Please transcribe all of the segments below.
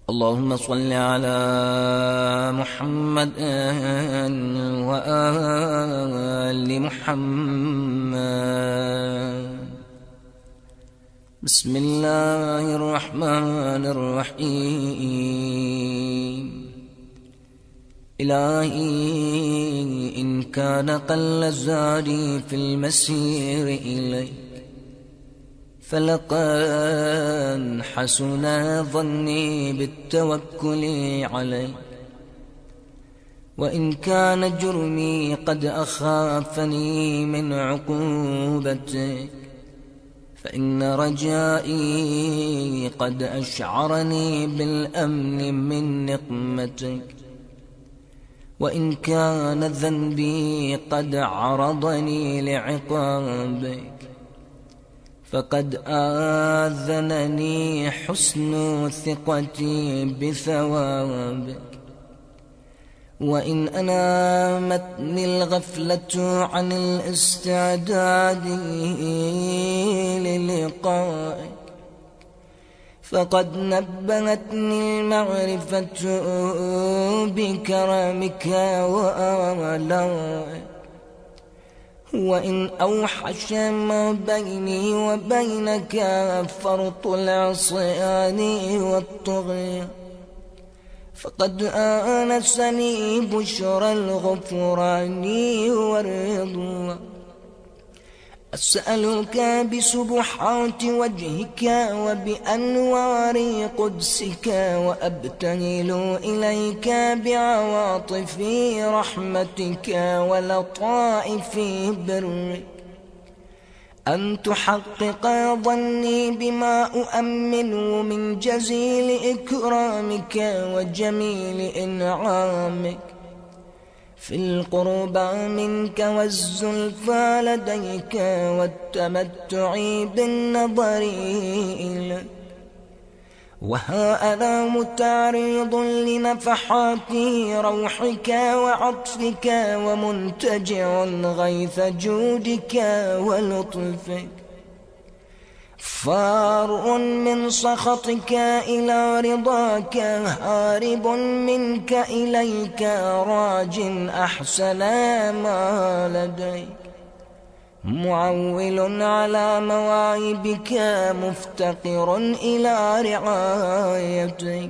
اللهم صل على محمد وآل محمد. بسم الله الرحمن الرحيم. إلهي إن كان قل زادي في المسير إليك فلقد حسن ظني بالتوكل عليك، وإن كان جرمي قد أخافني من عقوبتك فإن رجائي قد أشعرني بالأمن من نقمتك، وإن كان ذنبي قد عرضني لعقابك فقد آذنني حسن ثقتي بثوابك، وإن أنامتني الغفلة عن الاستعداد للقائك فقد نبهتني المعرفة بكرمك وآلائك، وإن أوحش ما بيني وبينك فرط العصيان والطغيان فقد آنسني بشرى الغفران والرضوان. أسألك بسبحات وجهك وبأنوار قدسك، وأبتهل إليك بعواطف رحمتك ولطائف برك أن تحقق ظني بما أؤمن من جزيل إكرامك وجميل إنعامك في القربى منك والزلفى لديك والتمتع بالنظر إليك. وها أنا متعرض لنفحات روحك وعطفك ومنتجع غيث جودك ولطفك، فار من سخطك إلى رضاك هارب منك إليك راج أحسن ما لديك، معول على مواهبك مفتقر إلى رعايتك.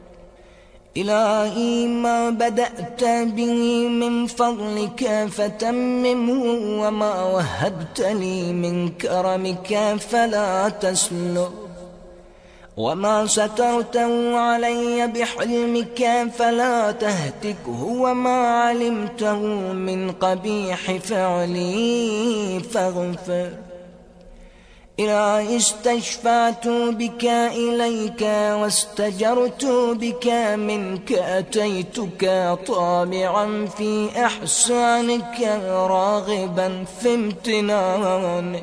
إلهي ما بدأت به من فضلك فتممه، وما وهبت لي من كرمك فلا تسلب، وما سترته علي بحلمك فلا تهتكه، وما علمته من قبيح فعلي فاغفر. إلهي استشفعت بك إليك واستجرت بك منك، أتيتك طامعا في إحسانك راغبا في امتنانك،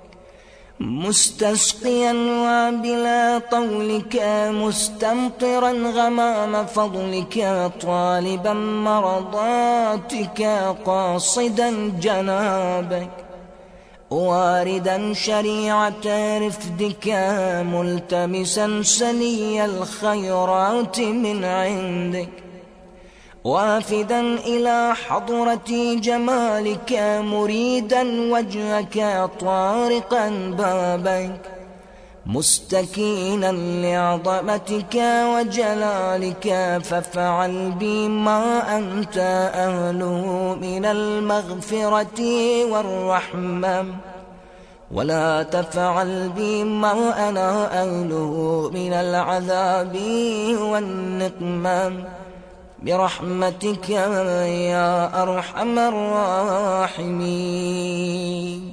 مستسقيا وبلا طولك مستمطرا غمام فضلك، طالبا مرضاتك قاصدا جنابك، واردا شريعة رفدك ملتمسا سني الخيرات من عندك، وافدا إلى حضرة جمالك مريدا وجهك طارقا بابك، مستكينا لعظمتك وجلالك، فافعل بي ما أنت أهله من المغفرة والرحمة، ولا تفعل بي ما أنا أهله من العذاب والنقمة، برحمتك يا أرحم الراحمين.